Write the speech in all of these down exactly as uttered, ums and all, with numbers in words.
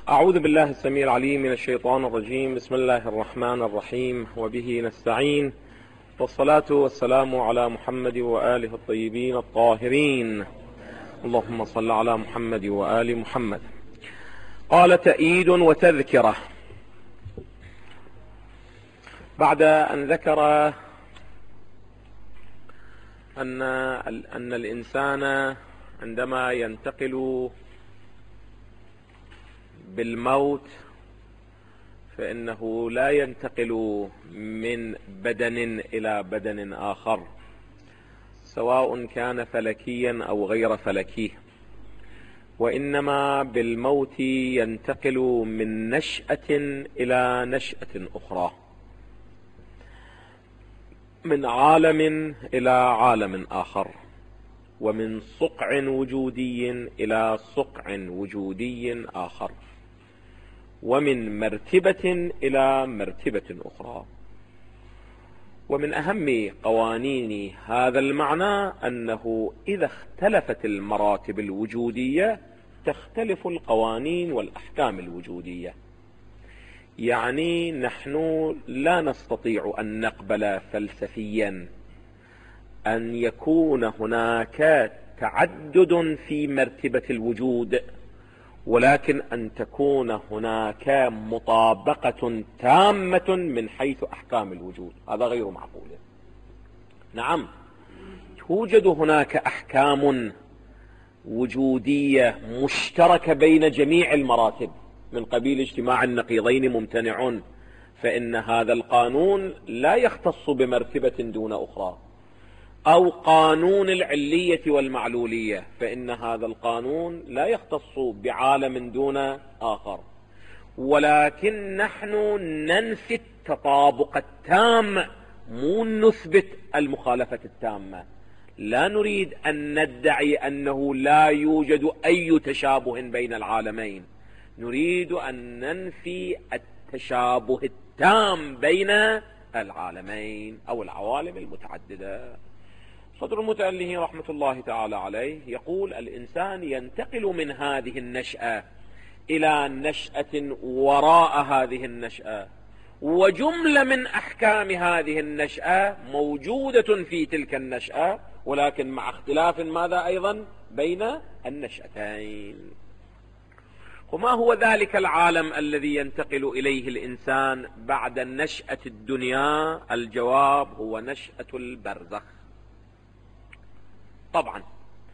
أعوذ بالله السميع العليم من الشيطان الرجيم. بسم الله الرحمن الرحيم، وبه نستعين، والصلاة والسلام على محمد وآله الطيبين الطاهرين. اللهم صل على محمد وآل محمد. قال: تأييد وتذكرة. بعد أن ذكر أن أن الإنسان عندما ينتقل بالموت فإنه لا ينتقل من بدن إلى بدن آخر، سواء كان فلكيا أو غير فلكي، وإنما بالموت ينتقل من نشأة إلى نشأة أخرى، من عالم إلى عالم آخر، ومن صقع وجودي إلى صقع وجودي آخر، ومن مرتبة إلى مرتبة أخرى. ومن أهم قوانين هذا المعنى أنه إذا اختلفت المراتب الوجودية تختلف القوانين والأحكام الوجودية. يعني نحن لا نستطيع أن نقبل فلسفيا أن يكون هناك تعدد في مرتبة الوجود، ولكن أن تكون هناك مطابقة تامة من حيث أحكام الوجود. هذا غير معقول. نعم، توجد هناك أحكام وجودية مشتركة بين جميع المراتب، من قبيل اجتماع النقيضين ممتنع، فإن هذا القانون لا يختص بمرتبة دون أخرى، أو قانون العلية والمعلولية، فإن هذا القانون لا يختص بعالم دون آخر، ولكن نحن ننفي التطابق التام، مو نثبت المخالفة التامة. لا نريد أن ندعي أنه لا يوجد أي تشابه بين العالمين، نريد أن ننفي التشابه التام بين العالمين أو العوالم المتعددة. صدر المتأله رحمة الله تعالى عليه يقول: الإنسان ينتقل من هذه النشأة إلى نشأة وراء هذه النشأة، وجملة من أحكام هذه النشأة موجودة في تلك النشأة، ولكن مع اختلاف ماذا أيضا بين النشأتين. وما هو ذلك العالم الذي ينتقل إليه الإنسان بعد نشأة الدنيا؟ الجواب هو نشأة البرزخ. طبعا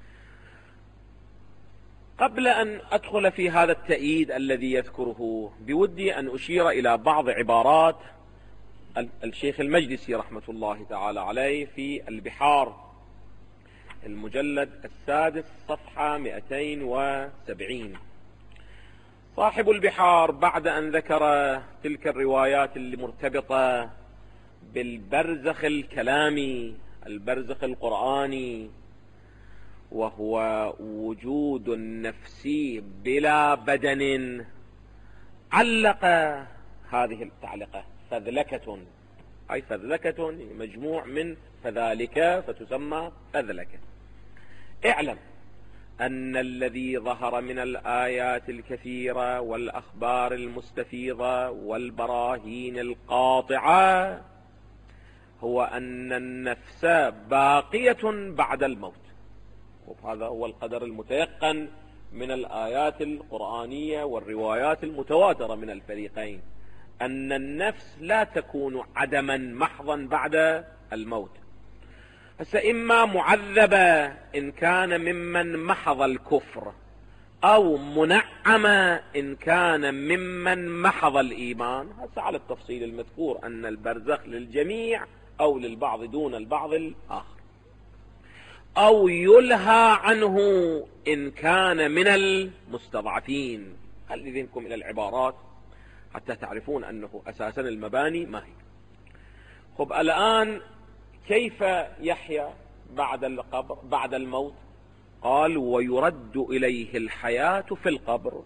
قبل أن أدخل في هذا التأييد الذي يذكره، بودي أن أشير إلى بعض عبارات الشيخ المجلسي رحمة الله تعالى عليه في البحار، المجلد السادس صفحة مئتين وسبعين. صاحب البحار بعد أن ذكر تلك الروايات المرتبطة بالبرزخ الكلامي، البرزخ القرآني، وهو وجود نفسي بلا بدن، علق هذه التعلقة فذلكة، أي فذلكة مجموع من فذلك فتسمى فذلكة. اعلم أن الذي ظهر من الآيات الكثيرة والأخبار المستفيضة والبراهين القاطعة هو أن النفس باقية بعد الموت، وهذا هو القدر المتيقن من الآيات القرآنية والروايات المتواترة من الفريقين، أن النفس لا تكون عدما محضا بعد الموت. هسه إما معذبة إن كان ممن محض الكفر، أو منعمة إن كان ممن محض الإيمان. هسه على التفصيل المذكور أن البرزخ للجميع أو للبعض دون البعض الآخر، أو يلهى عنه إن كان من المستضعفين. خلي ذهنكم إلى العبارات حتى تعرفون أنه أساسا المباني ما هي. خب الآن كيف يحيا بعد القبر بعد الموت؟ قال: ويرد إليه الحياة في القبر.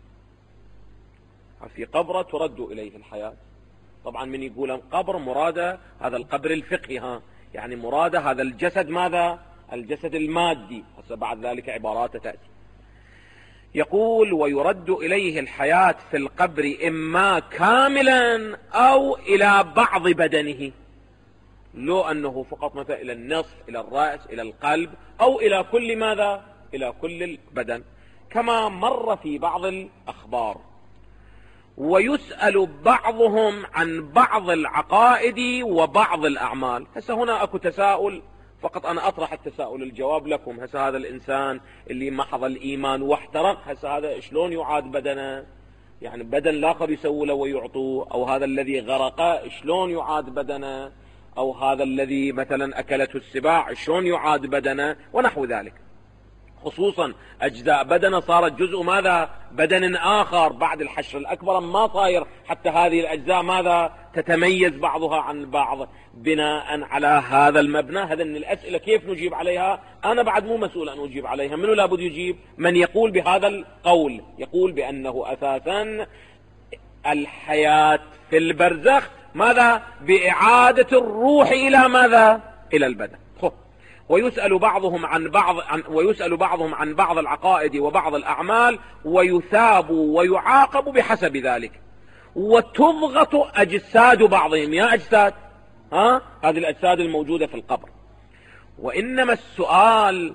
في قبر ترد إليه الحياة. طبعا من يقول قبر مراد هذا القبر الفقهي، ها يعني مراد هذا الجسد، ماذا؟ الجسد المادي. هسه بعد ذلك عبارات تأتي. يقول ويرد إليه الحياة في القبر إما كاملا أو إلى بعض بدنه، لو أنه فقط مثلا إلى النصف، إلى الرأس، إلى القلب، أو إلى كل ماذا؟ إلى كل البدن، كما مر في بعض الأخبار. ويسأل بعضهم عن بعض العقائد وبعض الأعمال. هسه هنا أكو تساؤل، فقط أنا أطرح التساؤل الجواب لكم. هسه هذا الإنسان اللي محض الإيمان واحترق، هسه هذا شلون يعاد بدنه؟ يعني بدن الآخر يسوي له ويعطوه، أو هذا الذي غرق شلون يعاد بدنه، أو هذا الذي مثلا أكلته السباع شلون يعاد بدنه، ونحو ذلك. خصوصا أجزاء بدنه صارت جزء ماذا؟ بدن آخر بعد الحشر الأكبر، ما صاير حتى هذه الأجزاء ماذا؟ تتميز بعضها عن بعض. بناء على هذا المبنى، هذا من الأسئلة كيف نجيب عليها؟ أنا بعد مو مسؤول أن أجيب عليها. منو لابد يجيب؟ من يقول بهذا القول، يقول بأنه أساسا الحياة في البرزخ ماذا؟ بإعادة الروح إلى ماذا؟ إلى البدن. خب. ويسأل بعضهم عن بعض عن ويسأل بعضهم عن بعض العقائد وبعض الأعمال، ويثاب ويعاقب بحسب ذلك. وتضغط أجساد بعضهم، يا أجساد ها هذه الأجساد الموجودة في القبر. وإنما السؤال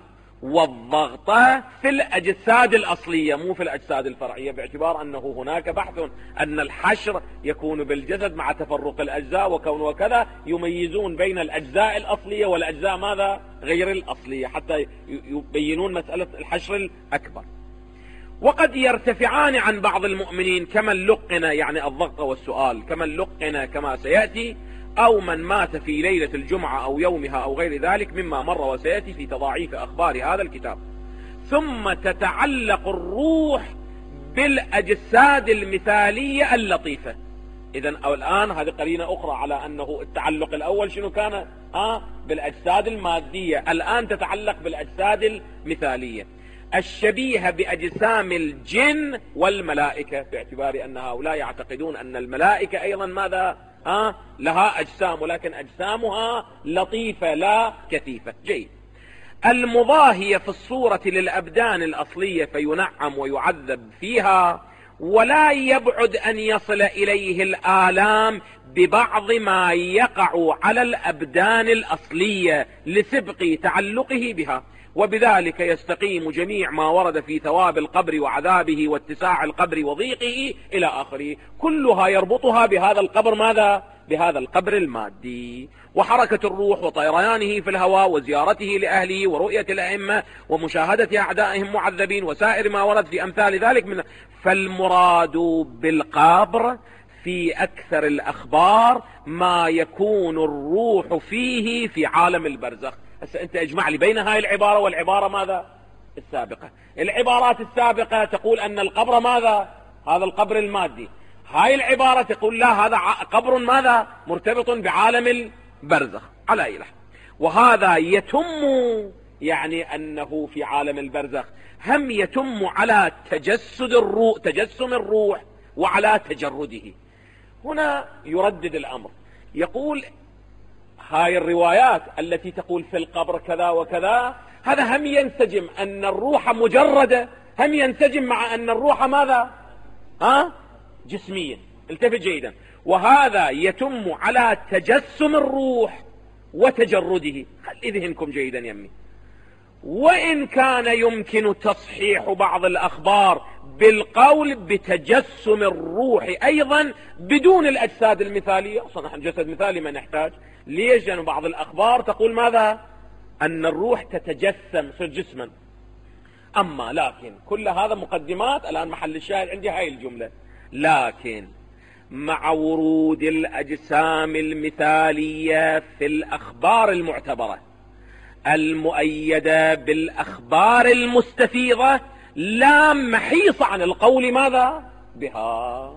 والضغطة في الأجساد الأصلية مو في الأجساد الفرعية، باعتبار أنه هناك بحث أن الحشر يكون بالجسد مع تفرق الأجزاء وكون وكذا، يميزون بين الأجزاء الأصلية والأجزاء ماذا؟ غير الأصلية، حتى يبينون مسألة الحشر الأكبر. وقد يرتفعان عن بعض المؤمنين كمن لقن، يعني الضغط والسؤال، كمن لقن كما سيأتي، أو من مات في ليلة الجمعة أو يومها أو غير ذلك مما مر وسيأتي في تضاعيف أخبار هذا الكتاب. ثم تتعلق الروح بالأجساد المثالية اللطيفة. إذن أو الآن هذه قرينة أخرى على أنه التعلق الأول شنو كان؟ آه بالأجساد المادية، الآن تتعلق بالأجساد المثالية الشبيهة بأجسام الجن والملائكة، باعتبار أن هؤلاء يعتقدون أن الملائكة أيضا ماذا؟ ها لها أجسام، ولكن أجسامها لطيفة لا كثيفة. جيد. المضاهية في الصورة للأبدان الأصلية، فينعم ويعذب فيها، ولا يبعد أن يصل إليه الآلام ببعض ما يقع على الأبدان الأصلية لسبق تعلقه بها. وبذلك يستقيم جميع ما ورد في ثواب القبر وعذابه واتساع القبر وضيقه إلى آخره، كلها يربطها بهذا القبر ماذا؟ بهذا القبر المادي. وحركة الروح وطيرانه في الهواء وزيارته لأهله ورؤية الأئمة ومشاهدة أعدائهم معذبين وسائر ما ورد في أمثال ذلك من. فالمراد بالقبر في أكثر الأخبار ما يكون الروح فيه في عالم البرزخ. هسه أنت اجمع لي بين هاي العبارة والعبارة ماذا؟ السابقة. العبارات السابقة تقول أن القبر ماذا؟ هذا القبر المادي. هاي العبارة تقول لا، هذا قبر ماذا؟ مرتبط بعالم البرزخ على إله. وهذا يتم يعني أنه في عالم البرزخ هم يتم على تجسد الروح، تجسم الروح، وعلى تجرده. هنا يردد الأمر، يقول هاي الروايات التي تقول في القبر كذا وكذا، هذا هم ينسجم أن الروح مجردة، هم ينسجم مع أن الروح ماذا؟ ها؟ جسميا. التفت جيدا. وهذا يتم على تجسم الروح وتجرده. خلي ذهنكم جيدا يمي. وإن كان يمكن تصحيح بعض الأخبار بالقول بتجسم الروح أيضا بدون الأجساد المثالية. أصلا نحن جسد مثالي ما نحتاج. ليش؟ لأن بعض الأخبار تقول ماذا؟ أن الروح تتجسم تصير جسما. أما لكن كل هذا مقدمات، الآن محل الشاهد عندي هاي الجملة. لكن مع ورود الأجسام المثالية في الأخبار المعتبرة المؤيدة بالأخبار المستفيضة، لا محيص عن القول ماذا؟ بها.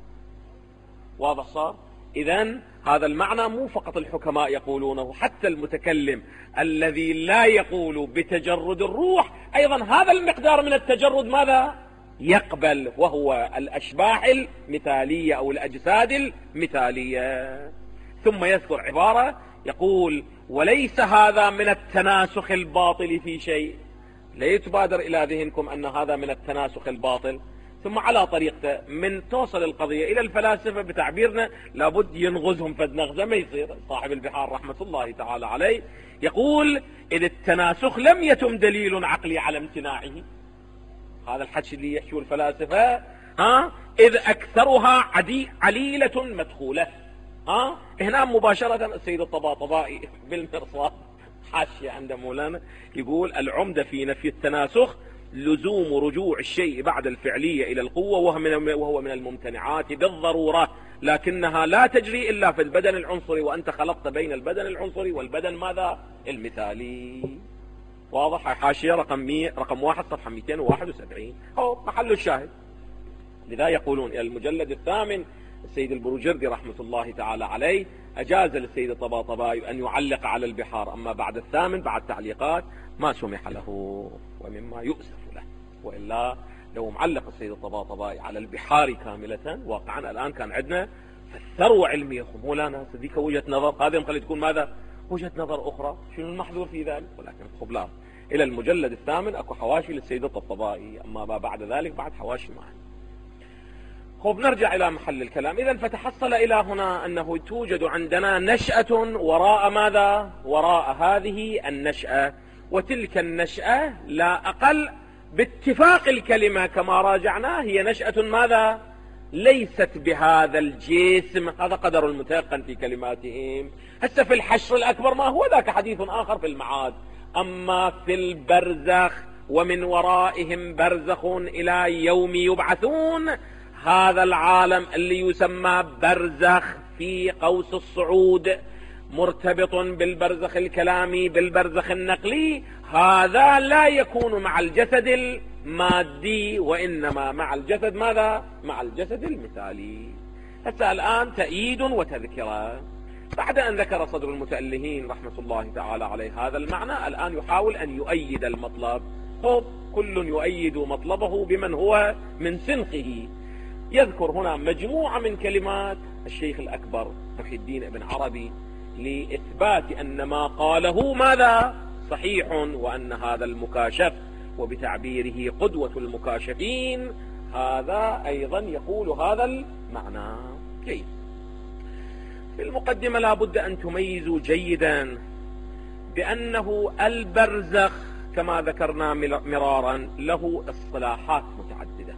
واضح صار؟ إذن هذا المعنى مو فقط الحكماء يقولونه، حتى المتكلم الذي لا يقول بتجرد الروح أيضا هذا المقدار من التجرد ماذا؟ يقبل، وهو الأشباح المثالية أو الأجساد المثالية. ثم يذكر عبارة يقول: وليس هذا من التناسخ الباطل في شيء. لا يتبادر إلى ذهنكم أن هذا من التناسخ الباطل. ثم على طريقته من توصل القضية إلى الفلاسفة بتعبيرنا لابد ينغزهم فد نغزة ما يصير. صاحب البحار رحمة الله تعالى عليه يقول إذ التناسخ لم يتم دليل عقلي على امتناعه. هذا الحكي اللي يحكيه الفلاسفة ها إذ أكثرها عدي عليلة مدخولة. ها هنا مباشرة السيد الطباطبائي بالمرصاد حاشية عند مولانا يقول العمدة في نفي التناسخ لزوم رجوع الشيء بعد الفعلية إلى القوة وهو من الممتنعات بالضرورة، لكنها لا تجري إلا في البدن العنصري، وأنت خلطت بين البدن العنصري والبدن ماذا المثالي. واضح؟ حاشية رقم مية رقم واحد صفحة مئتين وواحد وسبعين هو محل الشاهد. لذا يقولون إلى المجلد الثامن السيد البروجردي رحمة الله تعالى عليه أجاز للسيد الطباطبائي أن يعلق على البحار، أما بعد الثامن بعد تعليقات ما سمح له، ومما يؤسف له. وإلا لو معلق السيد الطباطبائي على البحار كاملة واقعا الآن كان عندنا الثروة علمية. مولانا صديقة وجهة نظر هذه مخلي تكون ماذا وجهة نظر أخرى، شنو المحذور في ذلك؟ ولكن خبلا إلى المجلد الثامن أكو حواشي للسيد الطباطبائي، أما ما بعد ذلك بعد حواشي معه. خب نرجع إلى محل الكلام. إذن فتحصل إلى هنا أنه توجد عندنا نشأة وراء ماذا؟ وراء هذه النشأة، وتلك النشأة لا أقل باتفاق الكلمة كما راجعناه هي نشأة ماذا؟ ليست بهذا الجسم. هذا قدر المتيقن في كلماتهم. هسه في الحشر الأكبر ما هو ذاك حديث آخر في المعاد. أما في البرزخ ومن ورائهم برزخ إلى يوم يبعثون، هذا العالم اللي يسمى برزخ في قوس الصعود مرتبط بالبرزخ الكلامي بالبرزخ النقلي، هذا لا يكون مع الجسد المادي وإنما مع الجسد ماذا؟ مع الجسد المثالي. حتى الآن تأييد وتذكرة. بعد أن ذكر صدر المتألهين رحمة الله تعالى عليه هذا المعنى، الآن يحاول أن يؤيد المطلب. خب كل يؤيد مطلبه بمن هو من سنقه. يذكر هنا مجموعة من كلمات الشيخ الأكبر محي الدين ابن عربي لإثبات أن ما قاله ماذا؟ صحيح، وأن هذا المكاشف وبتعبيره قدوة المكاشفين هذا أيضا يقول هذا المعنى. جيد. في المقدمة لا بد أن تميزوا جيدا بأنه البرزخ كما ذكرنا مرارا له اصطلاحات متعددة.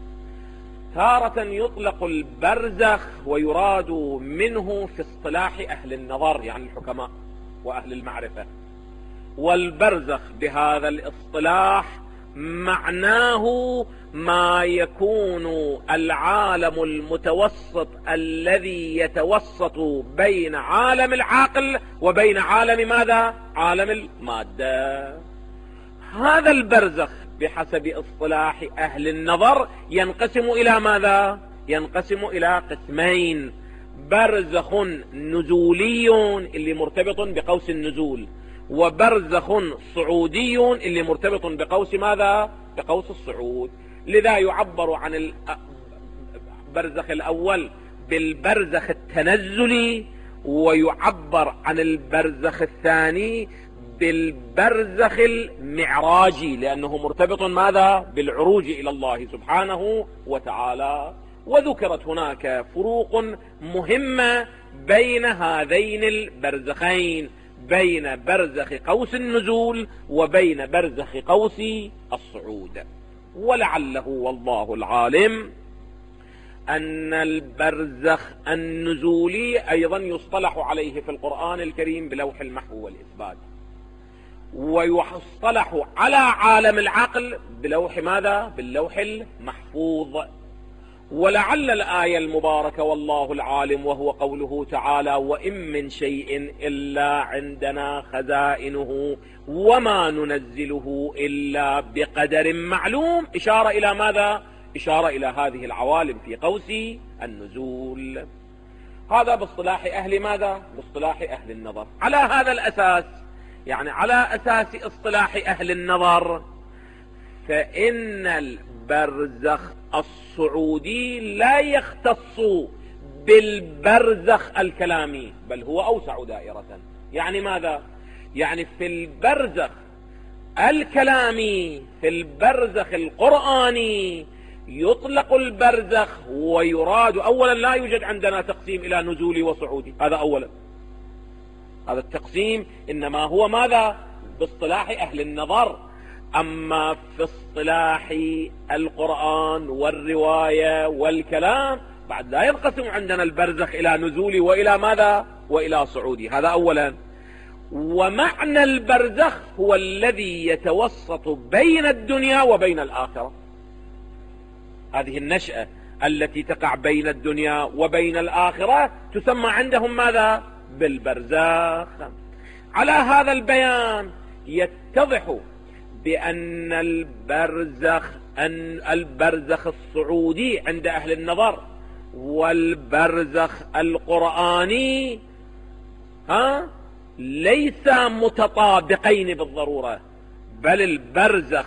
تارة يطلق البرزخ ويراد منه في اصطلاح أهل النظر يعني الحكماء وأهل المعرفة، والبرزخ بهذا الاصطلاح معناه ما يكون العالم المتوسط الذي يتوسط بين عالم العقل وبين عالم ماذا؟ عالم المادة. هذا البرزخ بحسب اصطلاح أهل النظر ينقسم إلى ماذا؟ ينقسم إلى قسمين: برزخ نزولي اللي مرتبط بقوس النزول، وبرزخ صعودي اللي مرتبط بقوس ماذا؟ بقوس الصعود. لذا يعبر عن البرزخ الأول بالبرزخ التنزلي، ويعبر عن البرزخ الثاني بالبرزخ المعراجي لأنه مرتبط ماذا؟ بالعروج إلى الله سبحانه وتعالى. وذكرت هناك فروق مهمة بين هذين البرزخين، بين برزخ قوس النزول وبين برزخ قوس الصعود. ولعله والله العالم أن البرزخ النزولي أيضا يصطلح عليه في القرآن الكريم بلوح المحو والإثبات، ويصطلح على عالم العقل بلوح ماذا؟ باللوح المحفوظ. ولعل الآية المباركة والله العالم وهو قوله تعالى: وإن من شيء إلا عندنا خزائنه وما ننزله إلا بقدر معلوم، إشارة إلى ماذا؟ إشارة إلى هذه العوالم في قوس النزول. هذا باصطلاح أهل ماذا؟ باصطلاح أهل النظر. على هذا الأساس، يعني على أساس اصطلاح أهل النظر، فإن البرزخ الصعودي لا يختص بالبرزخ الكلامي، بل هو أوسع دائرة. يعني ماذا؟ يعني في البرزخ الكلامي في البرزخ القرآني يطلق البرزخ ويراد أولا لا يوجد عندنا تقسيم إلى نزولي وصعودي، هذا أولا، هذا التقسيم إنما هو ماذا؟ باصطلاح أهل النظر. أما في اصطلاح القرآن والرواية والكلام بعد لا ينقسم عندنا البرزخ إلى نزولي وإلى ماذا؟ وإلى صعودي، هذا أولا. ومعنى البرزخ هو الذي يتوسط بين الدنيا وبين الآخرة، هذه النشأة التي تقع بين الدنيا وبين الآخرة تسمى عندهم ماذا؟ بالبرزخ. على هذا البيان يتضح بأن البرزخ أن البرزخ الصعودي عند أهل النظر والبرزخ القرآني ها ليس متطابقين بالضرورة، بل البرزخ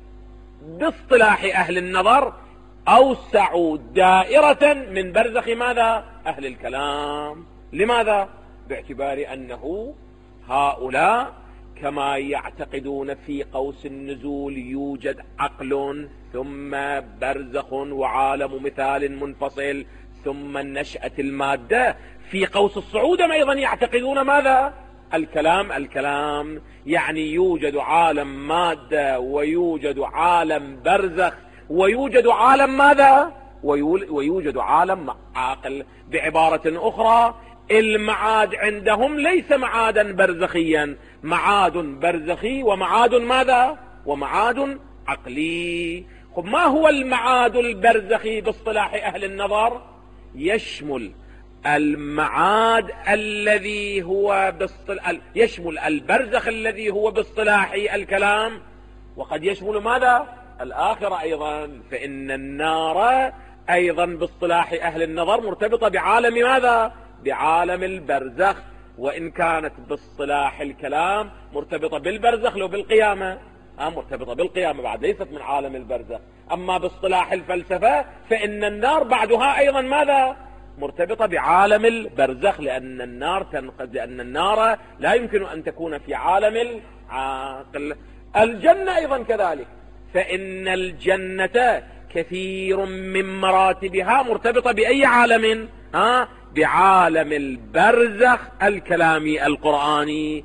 باصطلاح أهل النظر أوسع دائرة من برزخ ماذا؟ أهل الكلام. لماذا؟ باعتبار أنه هؤلاء كما يعتقدون في قوس النزول يوجد عقل ثم برزخ وعالم مثال منفصل ثم نشأة المادة، في قوس الصعود أيضا يعتقدون ماذا؟ الكلام. الكلام يعني يوجد عالم مادة ويوجد عالم برزخ ويوجد عالم ماذا؟ ويوجد عالم عاقل. بعبارة أخرى المعاد عندهم ليس معادا برزخيا، معاد برزخي ومعاد ماذا؟ ومعاد عقلي. خب ما هو المعاد البرزخي باصطلاح أهل النظر؟ يشمل المعاد الذي هو باصطلاح يشمل البرزخ الذي هو باصطلاح الكلام، وقد يشمل ماذا؟ الآخرة أيضا. فإن النار أيضا باصطلاح أهل النظر مرتبطة بعالم ماذا؟ بعالم البرزخ، وإن كانت باصطلاح الكلام مرتبطة بالبرزخ لو بالقيامة، آه مرتبطة بالقيامة بعد، ليست من عالم البرزخ. أما باصطلاح الفلسفة فإن النار بعدها أيضا ماذا؟ مرتبطة بعالم البرزخ، لأن النار تنقذ، لأن النار لا يمكن أن تكون في عالم العاقل. الجنة أيضا كذلك، فإن الجنة كثير من مراتبها مرتبطة بأي عالم؟ ها؟ بعالم البرزخ الكلامي القرآني.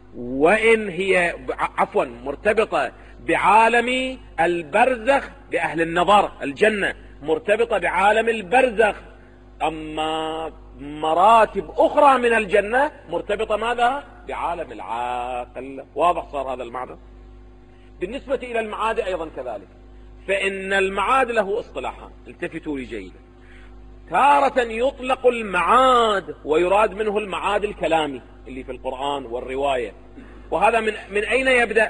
وإن هي عفوا مرتبطة بعالم البرزخ بأهل النظر، الجنة مرتبطة بعالم البرزخ، أما مراتب أخرى من الجنة مرتبطة ماذا؟ بعالم العاقل. واضح صار هذا المعنى؟ بالنسبة إلى المعاد أيضا كذلك، فإن المعاد له اصطلاحان، التفتوا لي جيدا. تارة يطلق المعاد ويراد منه المعاد الكلامي اللي في القرآن والرواية، وهذا من من أين يبدأ؟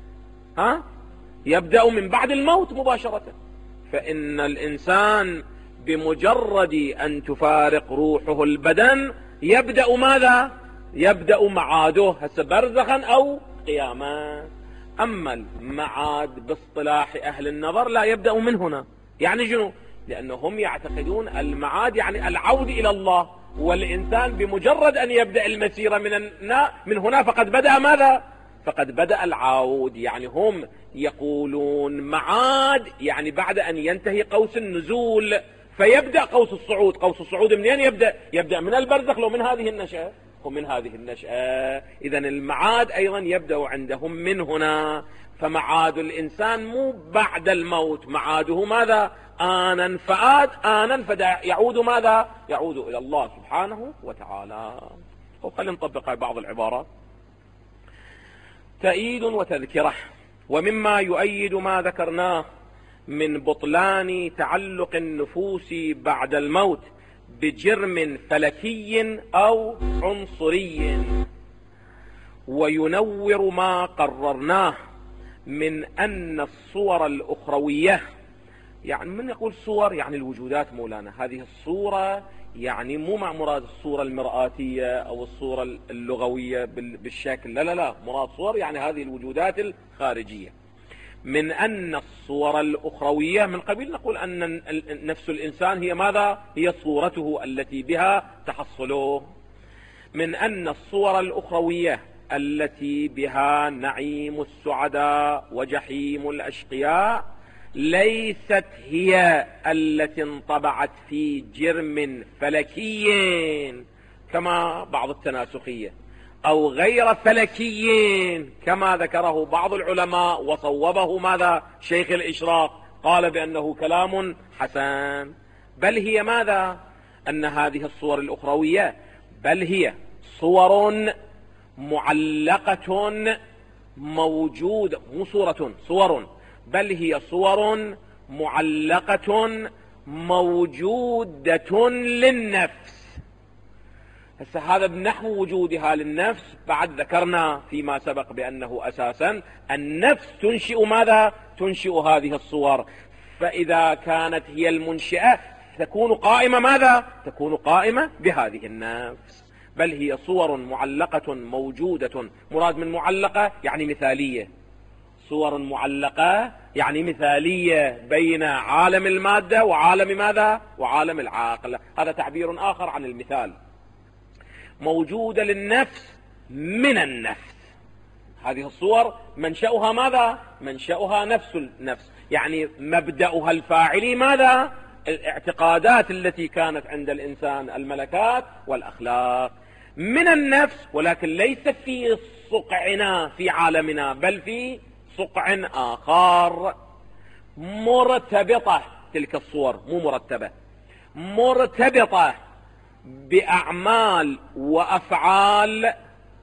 ها؟ يبدأ من بعد الموت مباشرة. فإن الإنسان بمجرد أن تفارق روحه البدن يبدأ ماذا؟ يبدأ معاده، هسه برزخا أو قياما. أما المعاد باصطلاح أهل النظر لا يبدأ من هنا. يعني شنو؟ لأنهم يعتقدون المعاد يعني العود إلى الله، والإنسان بمجرد أن يبدأ المسيرة من من هنا فقد بدأ ماذا؟ فقد بدأ العود. يعني هم يقولون معاد يعني بعد أن ينتهي قوس النزول فيبدأ قوس الصعود. قوس الصعود منين يبدأ؟ يبدأ من البرزخ لو من هذه النشأة، ومن هذه النشأة. إذن المعاد أيضا يبدأ عندهم من هنا. فمعاد الإنسان مو بعد الموت، معاده ماذا؟ آنا فآت، آنا فيعود ماذا؟ يعود إلى الله سبحانه وتعالى. وخلينا نطبق بعض العبارات. تأييد وتذكرة. ومما يؤيد ما ذكرناه من بطلان تعلق النفوس بعد الموت بجرم فلكي أو عنصري، وينور ما قررناه من أن الصور الأخروية، يعني من يقول صور يعني الوجودات مولانا، هذه الصورة يعني مو مع مراد الصورة المرآتية أو الصورة اللغوية بالشكل، لا لا لا، مراد صور يعني هذه الوجودات الخارجية. من أن الصور الأخروية من قبيل نقول أن نفس الإنسان هي ماذا؟ هي صورته التي بها تحصله. من أن الصور الأخروية التي بها نعيم السعداء وجحيم الأشقياء ليست هي التي انطبعت في جرم فلكي كما بعض التناسخية، أو غير فلكي كما ذكره بعض العلماء وصوبه ماذا شيخ الإشراق، قال بأنه كلام حسن، بل هي ماذا؟ أن هذه الصور الأخروية بل هي صور معلقة موجودة، مو صورة، صور، بل هي صور معلقة موجودة للنفس. هسه هذا بنحو وجودها للنفس بعد ذكرنا فيما سبق بأنه أساسا النفس تنشئ ماذا؟ تنشئ هذه الصور، فإذا كانت هي المنشئة تكون قائمة ماذا؟ تكون قائمة بهذه النفس، بل هي صور معلقة موجودة. مراد من معلقة يعني مثالية، صور معلقة يعني مثالية بين عالم المادة وعالم ماذا؟ وعالم العقل، هذا تعبير آخر عن المثال. موجودة للنفس من النفس، هذه الصور منشأها ماذا؟ منشأها نفس النفس، يعني مبدأها الفاعلي ماذا؟ الاعتقادات التي كانت عند الإنسان، الملكات والأخلاق، من النفس، ولكن ليس في صقعنا في عالمنا بل في صقع آخر، مرتبطة تلك الصور، مو مرتبة، مرتبطة بأعمال وأفعال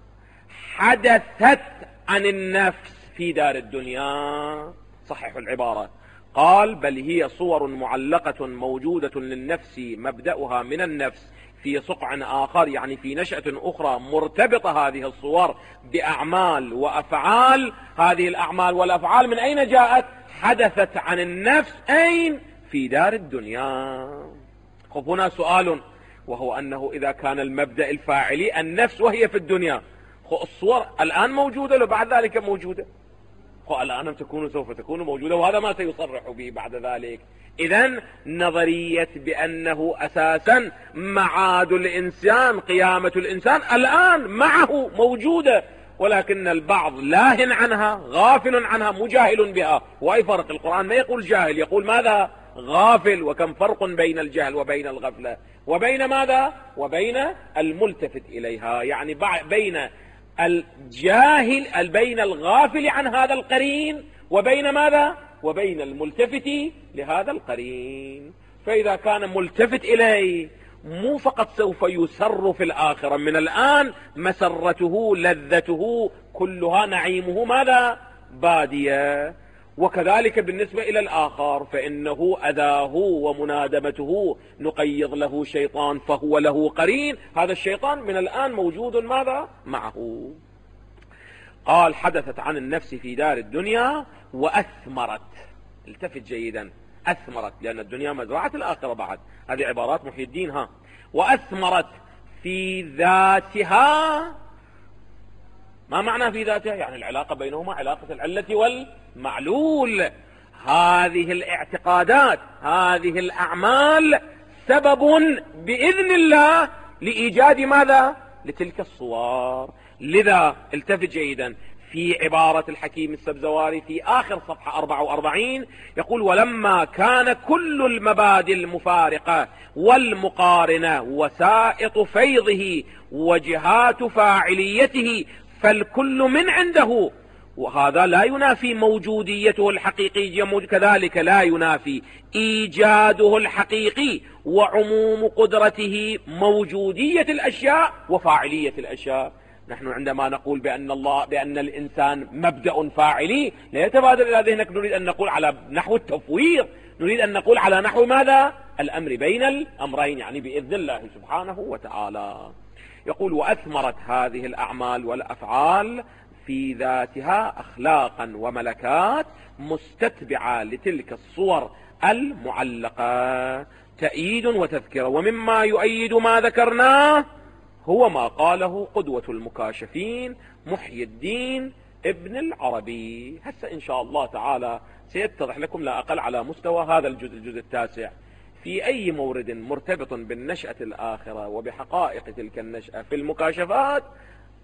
حدثت عن النفس في دار الدنيا. صحح العبارة، قال بل هي صور معلقة موجودة للنفس مبدأها من النفس في صقع آخر، يعني في نشأة أخرى، مرتبطة هذه الصور بأعمال وأفعال. هذه الأعمال والأفعال من أين جاءت؟ حدثت عن النفس أين؟ في دار الدنيا. خب هنا سؤال، وهو أنه إذا كان المبدأ الفاعلي النفس وهي في الدنيا، الصور الآن موجودة لو بعد ذلك موجودة؟ الآن تكون سوف تكون موجودة، وهذا ما سيصرح به بعد ذلك. إذن نظرية بأنه أساسا معاد الإنسان، قيامة الإنسان الآن معه موجودة، ولكن البعض لاهن عنها، غافل عنها، مجاهل بها. وأي فرق؟ القرآن ما يقول جاهل، يقول ماذا؟ غافل. وكم فرق بين الجهل وبين الغفلة وبين ماذا؟ وبين الملتفت إليها، يعني بين الجاهل، بين الغافل عن هذا القرين وبين ماذا؟ وبين الملتفت لهذا القرين. فإذا كان ملتفت إليه مو فقط سوف يسر في الآخرة، من الآن مسرته لذته كلها نعيمه ماذا؟ بادية. وكذلك بالنسبة إلى الآخر فإنه أذاه ومنادمته نقيض له شيطان فهو له قرين، هذا الشيطان من الآن موجود ماذا؟ معه. قال حدثت عن النفس في دار الدنيا وأثمرت، التفت جيدا، أثمرت، لأن الدنيا مزرعة الآخرة بعد، هذه عبارات محي الدين. ها، وأثمرت في ذاتها. ما معنى في ذاتها؟ يعني العلاقة بينهما علاقة العلة والمعلول. هذه الاعتقادات، هذه الأعمال سبب بإذن الله لإيجاد ماذا؟ لتلك الصور. لذا التفت جيدا في عبارة الحكيم السبزواري في آخر صفحة أربعة وأربعين يقول ولما كان كل المبادئ المفارقة والمقارنة وسائط فيضه وجهات فاعليته فالكل من عنده، وهذا لا ينافي موجوديته الحقيقية، كذلك لا ينافي إيجاده الحقيقي وعموم قدرته موجودية الأشياء وفاعلية الأشياء. نحن عندما نقول بأن الله بأن الإنسان مبدأ فاعلي لا يتبادر إلى ذهنك نريد أن نقول على نحو التفويض، نريد أن نقول على نحو ماذا؟ الأمر بين الأمرين، يعني بإذن الله سبحانه وتعالى. يقول وأثمرت هذه الأعمال والأفعال في ذاتها أخلاقا وملكات مستتبعة لتلك الصور المعلقة، تأييد وتذكرة. ومما يؤيد ما ذكرناه هو ما قاله قدوة المكاشفين محي الدين ابن العربي. هسه إن شاء الله تعالى سيتضح لكم لا أقل على مستوى هذا الجزء الجزء التاسع في أي مورد مرتبط بالنشأة الآخرة وبحقائق تلك النشأة في المكاشفات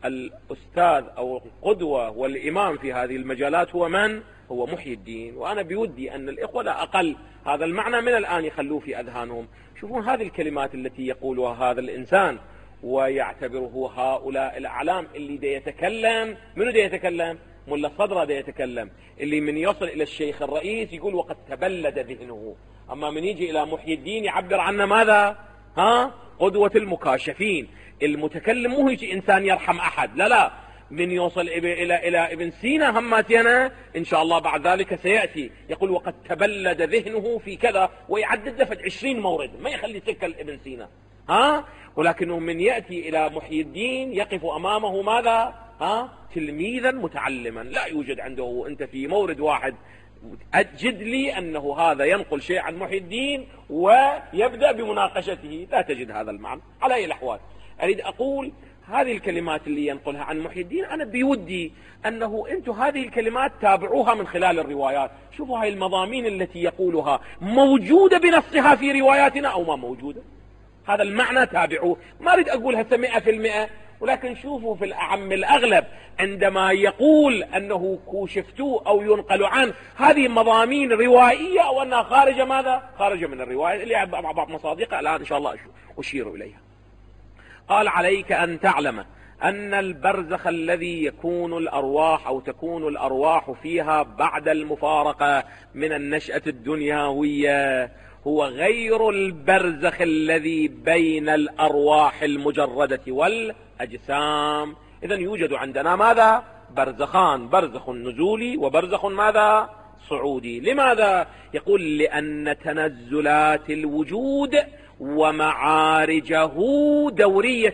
الأستاذ أو القدوة والإمام في هذه المجالات هو من؟ هو محي الدين. وأنا بودي أن الإخوة لا أقل هذا المعنى من الآن يخلوه في أذهانهم. شوفون هذه الكلمات التي يقولها هذا الإنسان ويعتبره هؤلاء الأعلام اللي دي يتكلم. منو دي يتكلم؟ ملا صدره دي يتكلم، اللي من يصل إلى الشيخ الرئيس يقول وقد تبلد ذهنه، أما من يجي إلى محي الدين يعبر عنه ماذا؟ ها؟ قدوة المكاشفين. المتكلم مو يجي إنسان يرحم أحد، لا لا، من يوصل إلى إلى إلى ابن سينا هماتينا إن شاء الله بعد ذلك سيأتي يقول وقد تبلد ذهنه في كذا، ويعدد دفع عشرين مورد ما يخلي سكة ابن سينا، ها؟ ولكنه من يأتي إلى محي الدين يقف أمامه ماذا؟ ها؟ تلميذا متعلما، لا يوجد عنده أنت في مورد واحد أجد لي أنه هذا ينقل شيء عن محي الدين ويبدأ بمناقشته، لا تجد هذا المعنى على أي الأحوال. أريد أقول هذه الكلمات اللي ينقلها عن محي الدين أنا بودي أنه أنتم هذه الكلمات تابعوها من خلال الروايات. شوفوا هاي المضامين التي يقولها موجودة بنصها في رواياتنا أو ما موجودة، هذا المعنى تابعوه. ما أريد أقول هسه مئة في المئة، ولكن شوفوا في الأعم الأغلب عندما يقول أنه كوشفتوه أو ينقل عنه هذه مضامين روائية أو أنها خارجة ماذا؟ خارجة من الرواية اللي مع بعض مصادقها الآن إن شاء الله أشير إليها. قال عليك أن تعلم أن البرزخ الذي يكون الأرواح أو تكون الأرواح فيها بعد المفارقة من النشأة الدنيوية هو غير البرزخ الذي بين الأرواح المجردة والأجسام. إذن يوجد عندنا ماذا؟ برزخان، برزخ نزولي وبرزخ ماذا؟ صعودي. لماذا؟ يقول لأن تنزلات الوجود ومعارجه دورية.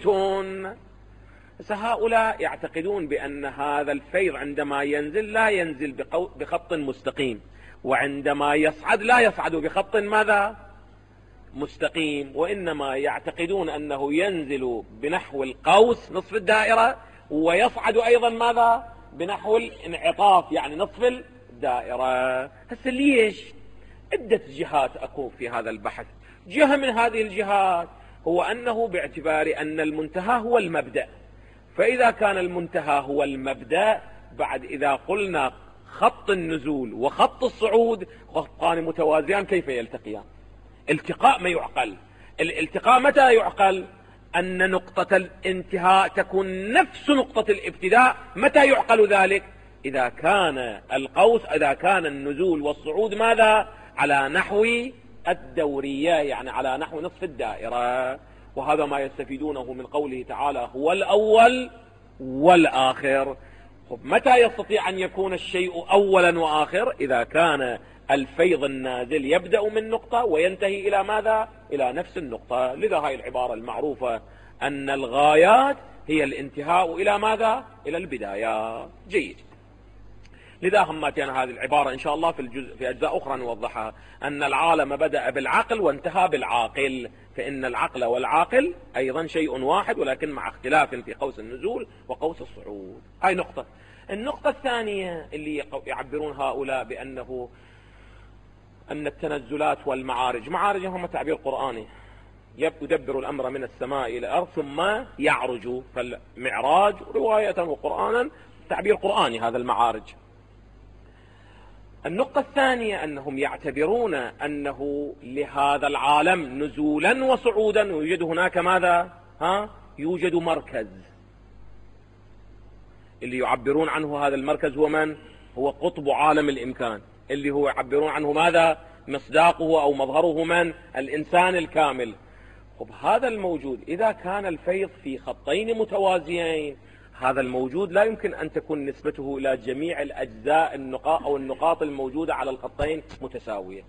هؤلاء يعتقدون بأن هذا الفيض عندما ينزل لا ينزل بخط مستقيم، وعندما يصعد لا يصعد بخط ماذا؟ مستقيم، وإنما يعتقدون أنه ينزل بنحو القوس نصف الدائرة ويصعد أيضا ماذا؟ بنحو الانعطاف يعني نصف الدائرة. هسه ليش؟ عدة جهات أكون في هذا البحث. جهة من هذه الجهات هو أنه باعتبار أن المنتهى هو المبدأ، فإذا كان المنتهى هو المبدأ بعد إذا قلنا خط النزول وخط الصعود خطان متوازيان كيف يلتقيان؟ التقاء ما يعقل. الالتقاء متى يعقل؟ أن نقطة الانتهاء تكون نفس نقطة الابتداء. متى يعقل ذلك؟ إذا كان القوس إذا كان النزول والصعود ماذا؟ على نحو الدورية، يعني على نحو نصف الدائرة. وهذا ما يستفيدونه من قوله تعالى هو الأول والآخر. متى يستطيع أن يكون الشيء أولا وآخر؟ إذا كان الفيض النازل يبدأ من نقطة وينتهي إلى ماذا؟ إلى نفس النقطة. لذا هاي العبارة المعروفة أن الغايات هي الانتهاء إلى ماذا؟ إلى البدايات. جيد. لذا هماتنا هذه العبارة إن شاء الله في الجزء في أجزاء أخرى نوضحها، أن العالم بدأ بالعقل وانتهى بالعاقل، فإن العقل والعاقل أيضا شيء واحد ولكن مع اختلاف في قوس النزول وقوس الصعود. هاي نقطة. النقطة الثانية اللي يعبرون هؤلاء بأنه أن التنزلات والمعارج، معارج هم تعبير قرآني، يدبر الأمر من السماء إلى الأرض ثم يعرج، فالمعراج رواية وقرآنا تعبير قرآني هذا المعارج. النقطة الثانية أنهم يعتبرون أنه لهذا العالم نزولا وصعودا يوجد هناك ماذا؟ ها؟ يوجد مركز، اللي يعبرون عنه هذا المركز هو من؟ هو قطب عالم الإمكان، اللي هو يعبرون عنه ماذا؟ مصداقه أو مظهره من؟ الإنسان الكامل. خب هذا الموجود إذا كان الفيض في خطين متوازيين، هذا الموجود لا يمكن أن تكون نسبته إلى جميع الأجزاء النقاط أو النقاط الموجودة على الخطين متساوية.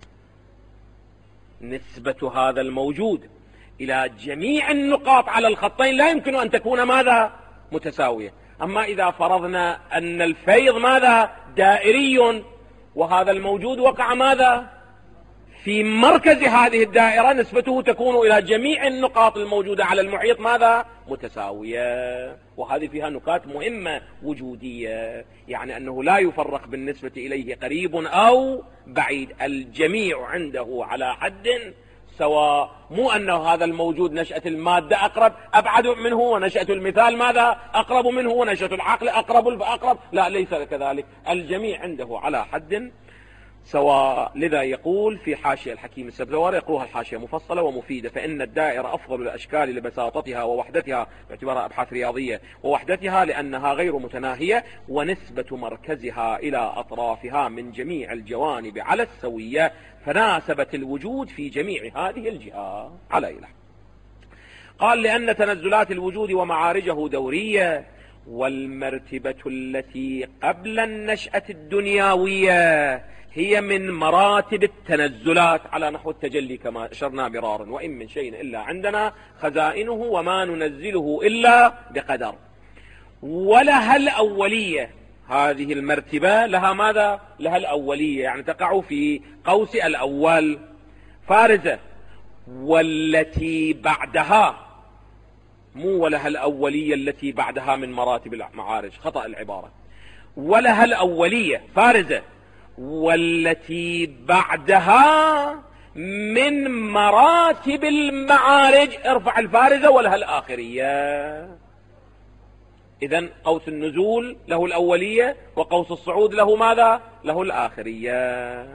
نسبة هذا الموجود إلى جميع النقاط على الخطين لا يمكن أن تكون ماذا؟ متساوية. أما إذا فرضنا أن الفيض ماذا؟ دائري، وهذا الموجود وقع ماذا؟ في مركز هذه الدائرة، نسبته تكون إلى جميع النقاط الموجودة على المحيط ماذا؟ متساوية. وهذه فيها نقاط مهمة وجودية، يعني أنه لا يفرق بالنسبة إليه قريب أو بعيد، الجميع عنده على حد سواء، مو أنه هذا الموجود نشأة المادة أقرب أبعد منه، ونشأة المثال ماذا أقرب منه، ونشأة العقل أقرب فأقرب، لا ليس كذلك، الجميع عنده على حد سواء. لذا يقول في حاشية الحكيم السبزواري، يقولها الحاشية مفصلة ومفيدة: فإن الدائرة أفضل الأشكال لبساطتها ووحدتها باعتبارها أبحاث رياضية، ووحدتها لأنها غير متناهية، ونسبة مركزها إلى أطرافها من جميع الجوانب على السوية، فناسبت الوجود في جميع هذه الجهات على إله. قال: لأن تنزلات الوجود ومعارجه دورية، والمرتبة التي قبل النشأة الدنيوية هي من مراتب التنزلات على نحو التجلي كما أشرنا مرارا: وإن من شيء إلا عندنا خزائنه وما ننزله إلا بقدر. ولها الأولية، هذه المرتبة لها ماذا؟ لها الأولية، يعني تقع في قوس الأول فارزة. والتي بعدها، مو ولها الأولية التي بعدها من مراتب المعارج، خطأ العبارة، ولها الأولية فارزة، والتي بعدها من مراتب المعارج، ارفع الفارزة، ولها الآخرية. إذن قوس النزول له الأولية، وقوس الصعود له ماذا؟ له الآخرية.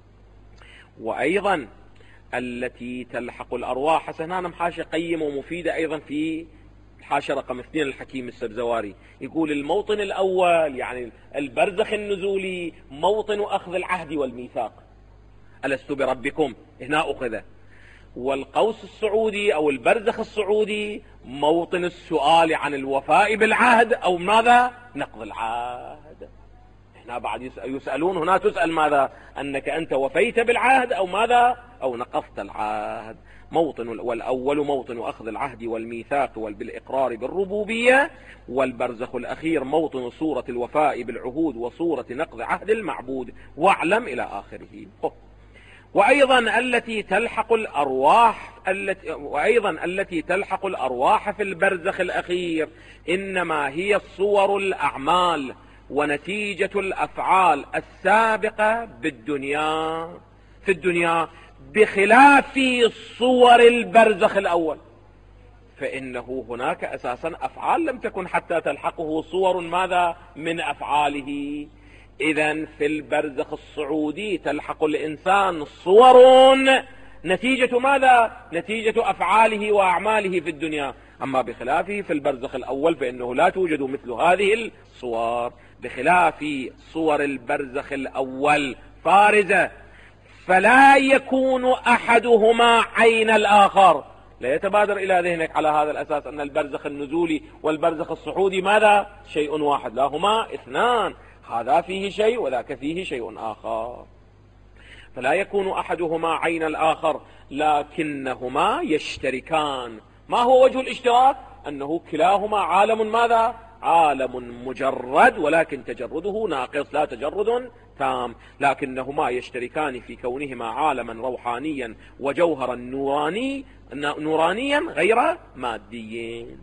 وأيضا التي تلحق الأرواح، حسنا حاشية قيمة ومفيدة أيضا في حاشية رقم اثنين الحكيم السبزواري، يقول: الموطن الأول يعني البرزخ النزولي موطن أخذ العهد والميثاق، ألست بربكم، هنا أخذ. والقوس الصعودي أو البرزخ الصعودي موطن السؤال عن الوفاء بالعهد أو ماذا؟ نقض العهد. هنا بعد يسألون، هنا تسأل ماذا؟ أنك أنت وفيت بالعهد أو ماذا؟ أو نقضت العهد. موطن والأول موطن أخذ العهد والميثاق بالإقرار بالربوبية، والبرزخ الأخير موطن صورة الوفاء بالعهود وصورة نقض عهد المعبود، واعلم إلى آخره. وأيضا التي تلحق الأرواح التي وأيضا التي تلحق الأرواح في البرزخ الأخير إنما هي صور الأعمال ونتيجة الأفعال السابقة بالدنيا في الدنيا، بخلاف صور البرزخ الأول، فإنه هناك أساسا أفعال لم تكن حتى تلحقه صور ماذا؟ من أفعاله. إذن في البرزخ الصعودي تلحق الإنسان صور نتيجة ماذا؟ نتيجة أفعاله وأعماله في الدنيا. أما بخلافه في البرزخ الأول فإنه لا توجد مثل هذه الصور، بخلاف صور البرزخ الأول فارزة، فلا يكون أحدهما عين الآخر. لا يتبادر إلى ذهنك على هذا الأساس أن البرزخ النزولي والبرزخ الصعودي ماذا؟ شيء واحد، لا، هما اثنان، هذا فيه شيء وذاك فيه شيء آخر. فلا يكون أحدهما عين الآخر، لكنهما يشتركان. ما هو وجه الاشتراك؟ أنه كلاهما عالم ماذا؟ عالم مجرد، ولكن تجرده ناقص، لا تجرد تام، لكنهما يشتركان في كونهما عالما روحانيا وجوهرا نوراني نورانيا غير ماديين.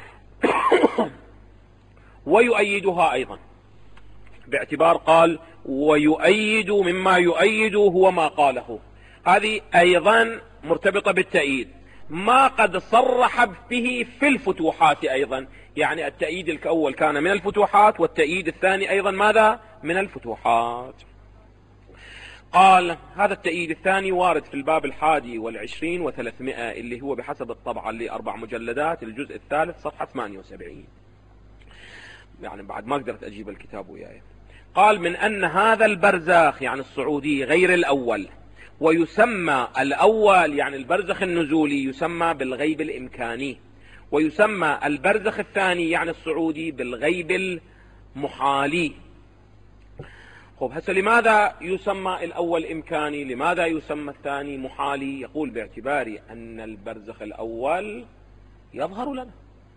ويؤيدها أيضا باعتبار قال ويؤيد، مما يؤيد هو ما قاله، هذه أيضا مرتبطة بالتأييد، ما قد صرح به في الفتوحات أيضا، يعني التأييد الأول كان من الفتوحات، والتأييد الثاني أيضا ماذا؟ من الفتوحات. قال هذا التأييد الثاني وارد في الباب الحادي والعشرين وثلاثمائة، اللي هو بحسب الطبعة اللي أربع مجلدات، الجزء الثالث صفحة ثمانية وسبعين، يعني بعد ما قدرت أجيب الكتاب وياي. قال من أن هذا البرزخ يعني الصعودي غير الأول، ويسمى الأول يعني البرزخ النزولي يسمى بالغيب الإمكاني، ويسمى البرزخ الثاني يعني الصعودي بالغيب المحالي. خب هسه لماذا يسمى الأول إمكاني؟ لماذا يسمى الثاني محالي؟ يقول باعتبار أن البرزخ الأول يظهر لنا،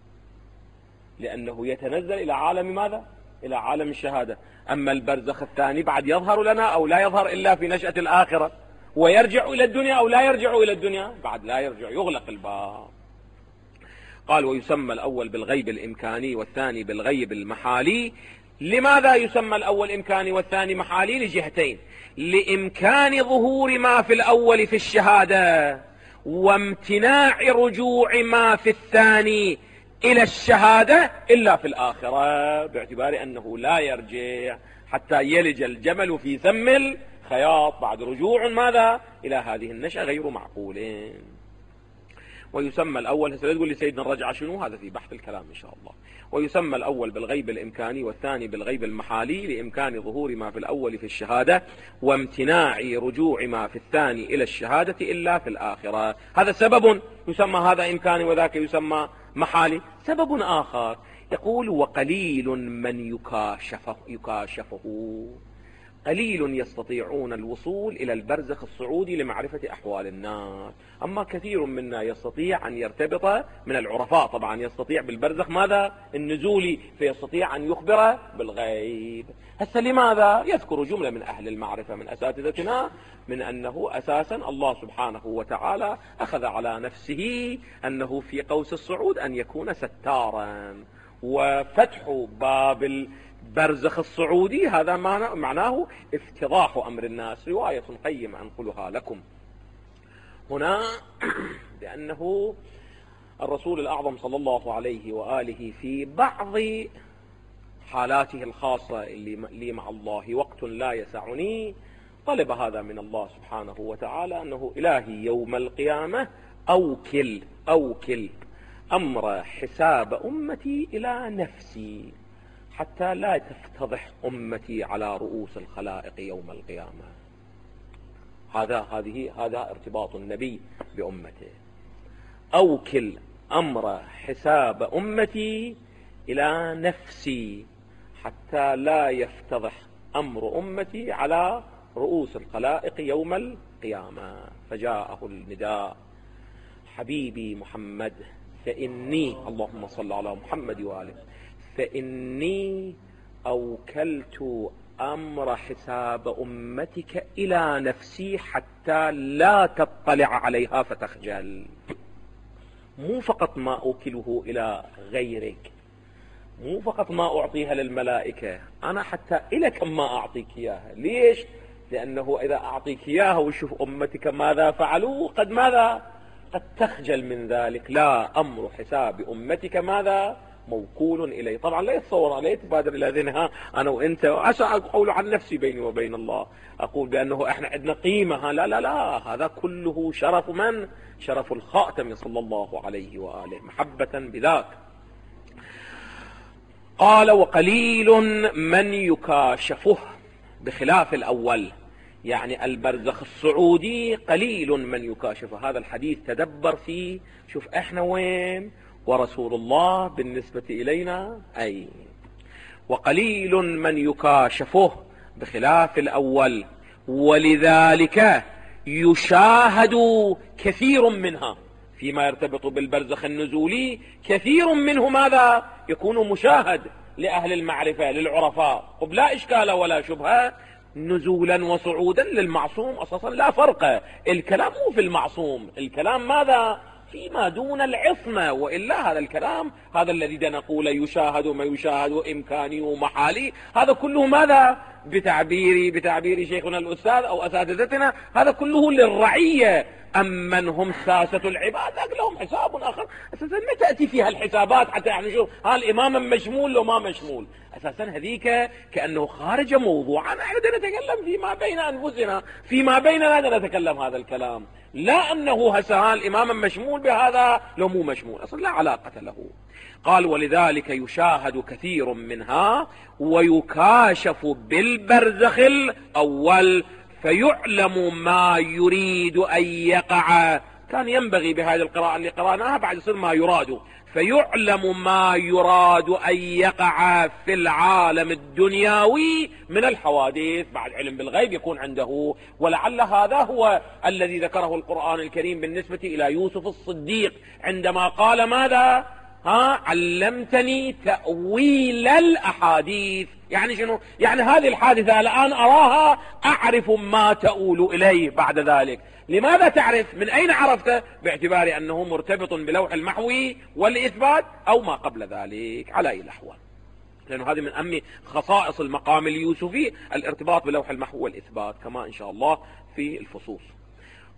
لأنه يتنزل إلى عالم ماذا؟ إلى عالم الشهادة. أما البرزخ الثاني بعد يظهر لنا أو لا يظهر إلا في نشأة الآخرة، ويرجع إلى الدنيا أو لا يرجع إلى الدنيا، بعد لا يرجع، يغلق الباب. قال ويسمى الأول بالغيب الإمكاني والثاني بالغيب المحالي. لماذا يسمى الأول إمكاني والثاني محالي؟ لجهتين: لإمكان ظهور ما في الأول في الشهادة، وامتناع رجوع ما في الثاني إلى الشهادة إلا في الآخرة، باعتبار أنه لا يرجع حتى يلج الجمل في سم الخياط، بعد رجوع ماذا إلى هذه النشأة غير معقولين. ويسمى الأول، هسه تقول لي سيدنا الرجعة شنو، هذا في بحث الكلام إن شاء الله. ويسمى الأول بالغيب الإمكاني والثاني بالغيب المحالي لإمكان ظهور ما في الأول في الشهادة وامتناع رجوع ما في الثاني إلى الشهادة إلا في الآخرة. هذا سبب يسمى هذا إمكاني وذاك يسمى محالي. سبب آخر يقول وقليل من يكاشفه, يكاشفه قليل يستطيعون الوصول إلى البرزخ الصعودي لمعرفة أحوال الناس، أما كثير منا يستطيع أن يرتبط من العرفاء طبعا، يستطيع بالبرزخ ماذا النزولي، فيستطيع أن يخبر بالغيب. هسه لماذا يذكر جملة من أهل المعرفة من أساتذتنا من أنه أساسا الله سبحانه وتعالى أخذ على نفسه أنه في قوس الصعود أن يكون ستارا، وفتح باب برزخ الصعودي هذا معناه افتضاح أمر الناس. رواية قيمة أنقلها لكم هنا بأنه الرسول الأعظم صلى الله عليه وآله في بعض حالاته الخاصة اللي لي مع الله وقت لا يسعني طلب هذا من الله سبحانه وتعالى أنه إلهي يوم القيامة أوكل أوكل أمر حساب أمتي إلى نفسي حتى لا تفتضح أمتي على رؤوس الخلائق يوم القيامة. هذا هذه هذا ارتباط النبي بأمته. أوكل أمر حساب أمتي إلى نفسي حتى لا يفتضح أمر أمتي على رؤوس الخلائق يوم القيامة. فجاءه النداء حبيبي محمد فإني اللهم صل على محمد وآله فإني أوكلت أمر حساب أمتك إلى نفسي حتى لا تطلع عليها فتخجل. مو فقط ما أوكله إلى غيرك، مو فقط ما أعطيها للملائكة، أنا حتى إلك ما أعطيك إياها. ليش؟ لأنه إذا أعطيك إياها وشوف أمتك ماذا فعلوا قد ماذا قد تخجل من ذلك. لا، أمر حساب أمتك ماذا موكول إليه. طبعا لا يتصور عليه تبادر إلى ذهنها أنا وإنت، وعسى أقول عن نفسي بيني وبين الله أقول بأنه إحنا عندنا قيمة. لا لا لا، هذا كله شرف من؟ شرف الخاتم صلى الله عليه وآله محبة بذاك. قال وقليل من يكاشفه بخلاف الأول، يعني البرزخ الصعودي قليل من يكاشفه. هذا الحديث تدبر فيه، شوف احنا وين ورسول الله بالنسبة إلينا أي. وقليل من يكاشفه بخلاف الأول، ولذلك يشاهد كثير منها فيما يرتبط بالبرزخ النزولي. كثير منه ماذا يكون مشاهد لأهل المعرفة للعرفاء، وبلا إشكال ولا شبهة. نزولا وصعودا للمعصوم أساسا لا فرق. الكلام مو في المعصوم، الكلام ماذا فيما دون العصمة. وإلا هذا الكلام هذا الذي نقول يشاهد ما يشاهد إمكاني ومحالي، هذا كله ماذا بتعبير بتعبير شيخنا الأستاذ أو أساتذتنا هذا كله للرعية. أما من هم ساسة العباد لهم حساب آخر. أساسا ما تأتي فيها الحسابات حتى يعني نشوف ها الإمام مشمول لو ما مشمول. أساسا هذيك كأنه خارج موضوع. أنا أحنا نتكلم فيما بين أنفسنا، فيما بيننا نتكلم هذا الكلام، لا أنه هسه الإمام مشمول بهذا لو مو مشمول، أصلا لا علاقة له. قال ولذلك يشاهد كثير منها ويكاشف بالبرزخ الأول فيعلم ما يريد أن يقع. كان ينبغي بهذه القراءة اللي قرأناها بعد يصير ما يراد. فيعلم ما يراد أن يقع في العالم الدنيوي من الحوادث. بعد علم بالغيب يكون عنده. ولعل هذا هو الذي ذكره القرآن الكريم بالنسبة إلى يوسف الصديق عندما قال ماذا ها علمتني تأويل الأحاديث. يعني شنو؟ يعني هذه الحادثة الآن أراها أعرف ما تؤول إليه بعد ذلك. لماذا تعرف؟ من أين عرفت؟ باعتبار أنه مرتبط بلوح المحوي والإثبات أو ما قبل ذلك على أي الأحوال، لأنه هذه من أهم خصائص المقام اليوسفي الارتباط بلوح المحو والإثبات كما إن شاء الله في الفصوص.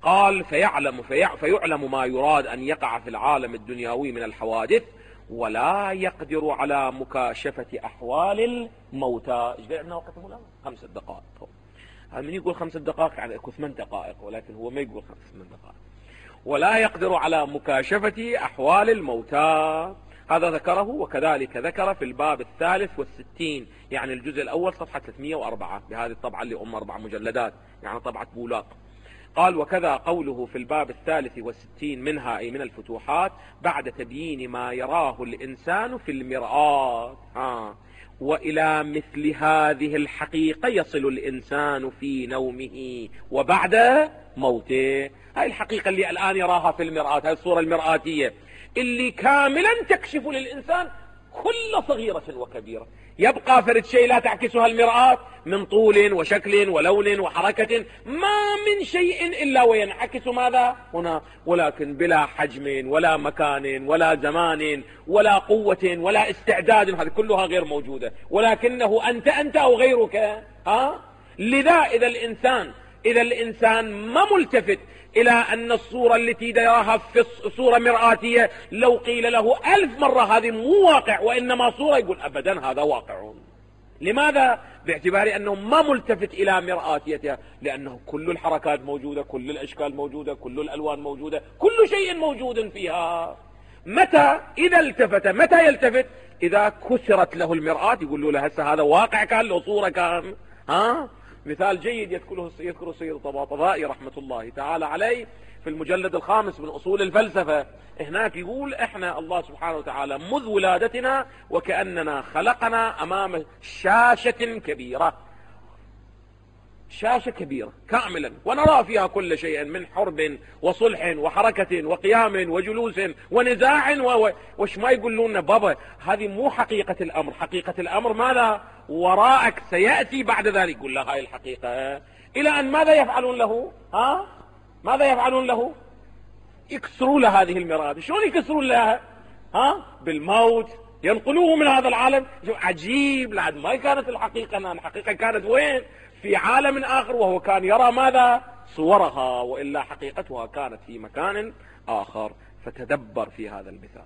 قال فيعلم في فيعلم ما يراد أن يقع في العالم الدنيوي من الحوادث، ولا يقدر على مكاشفة أحوال الموتى. ايش عندنا وقت مولانا؟ خمسة دقائق. من يقول خمسة دقائق يعني اكو ثمان دقائق، ولكن هو ما يقول ثمان دقائق. ولا يقدر على مكاشفة أحوال الموتى، هذا ذكره. وكذلك ذكر في الباب الثالث والستين، يعني الجزء الأول صفحة ثلاثمئة وأربعة بهذه الطبعة اللي أم أربع مجلدات، يعني طبعة بولاق. قال وكذا قوله في الباب الثالث والستين منها أي من الفتوحات بعد تبيين ما يراه الإنسان في المرآة. ها وإلى مثل هذه الحقيقة يصل الإنسان في نومه وبعد موته. هاي الحقيقة اللي الآن يراها في المرآة، هاي الصورة المرآتية اللي كاملا تكشف للإنسان كل صغيرة وكبيرة. يبقى فرد شيء لا تعكسها المرآة من طول وشكل ولون وحركة، ما من شيء إلا وينعكس ماذا هنا، ولكن بلا حجم ولا مكان ولا زمان ولا قوة ولا استعداد، هذه كلها غير موجودة، ولكنه أنت أنت أو غيرك. ها لذا إذا الإنسان إذا الإنسان ما ملتفت إلى أن الصورة التي يراها في صورة مرآتية، لو قيل له ألف مرة هذه مو واقع وإنما صورة، يقول أبدا هذا واقع. لماذا؟ باعتبار أنه ما ملتفت إلى مرآتيتها، لأنه كل الحركات موجودة، كل الأشكال موجودة، كل الألوان موجودة، كل شيء موجود فيها. متى إذا التفت، متى يلتفت؟ إذا كسرت له المرآة، يقول له هسه هذا واقع كان لو صورة كان. ها مثال جيد يذكره يذكر السيد الطباطبائي رحمة الله تعالى عليه في المجلد الخامس من أصول الفلسفة. هناك يقول احنا الله سبحانه وتعالى منذ ولادتنا وكأننا خلقنا أمام شاشة كبيرة، شاشة كبيرة كاملا، ونرى فيها كل شيء من حرب وصلح وحركة وقيام وجلوس ونزاع و... وش ما يقولون لنا بابا هذه مو حقيقة الأمر، حقيقة الأمر ماذا وراءك سيأتي بعد ذلك. يقول له هاي الحقيقة. إلى أن ماذا يفعلون له؟ ها ماذا يفعلون له؟ يكسروا له هذه المرآة. شلون يكسرون لها؟ ها بالموت، ينقلوه من هذا العالم. عجيب، لعد ما كانت الحقيقة، الحقيقة كانت وين؟ في عالم آخر، وهو كان يرى ماذا صورها، وإلا حقيقتها كانت في مكان آخر. فتدبر في هذا المثال.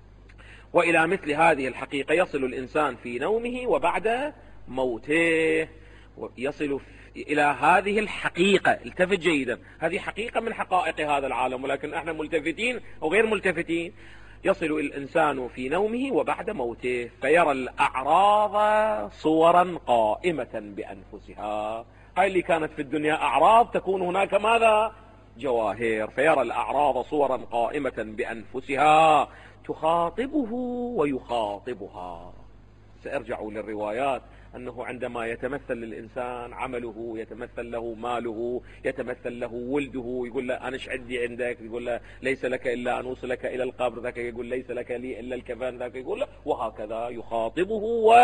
وإلى مثل هذه الحقيقة يصل الإنسان في نومه وبعد موته، يصل إلى هذه الحقيقة. التفت جيدا، هذه حقيقة من حقائق هذا العالم، ولكن احنا ملتفتين أو غير ملتفتين. يصل الإنسان في نومه وبعد موته فيرى الأعراض صورا قائمة بأنفسها. هاي اللي كانت في الدنيا أعراض، تكون هناك ماذا جواهر. فيرى الأعراض صورا قائمة بأنفسها تخاطبه ويخاطبها. سأرجع للروايات أنه عندما يتمثل للإنسان عمله، يتمثل له ماله، يتمثل له ولده، يقول له أنا ايش عندي عندك، يقول له ليس لك إلا أن أوصلك إلى القبر، ذاك يقول ليس لك لي إلا الكفن، ذاك يقول له، وهكذا يخاطبه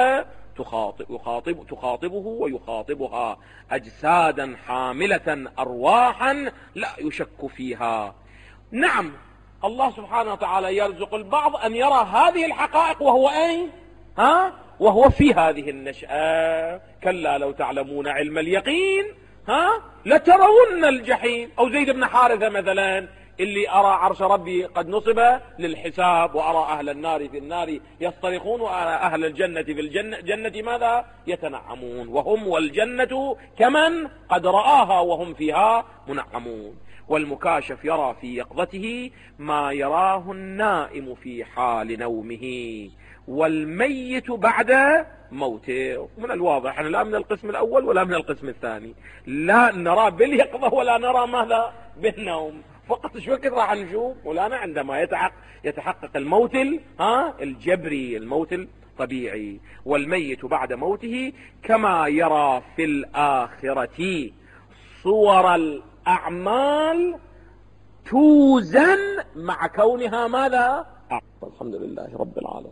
وتخاطب يخاطب تخاطبه ويخاطبها أجسادا حاملة أرواحا لا يشك فيها. نعم الله سبحانه وتعالى يرزق البعض أن يرى هذه الحقائق وهو أين؟ ها وهو في هذه النشأة. كلا لو تعلمون علم اليقين ها لترون الجحيم. أو زيد بن حارثة مثلا اللي أرى عرش ربي قد نصب للحساب، وأرى أهل النار في النار يصطرخون، وأرى أهل الجنة في الجنة جنة ماذا يتنعمون، وهم والجنة كمن قد رآها وهم فيها منعمون. والمكاشف يرى في يقظته ما يراه النائم في حال نومه، والميت بعد موته. من الواضح أن لا من القسم الأول ولا من القسم الثاني، لا نرى باليقظة ولا نرى ماذا بالنوم. فقط شو وقت راح نشوف مولانا عندما يتحقق يتحقق الموت ها الجبري، الموت الطبيعي. والميت بعد موته كما يرى في الآخرة صور الأعمال توزن مع كونها ماذا. الحمد لله رب العالمين.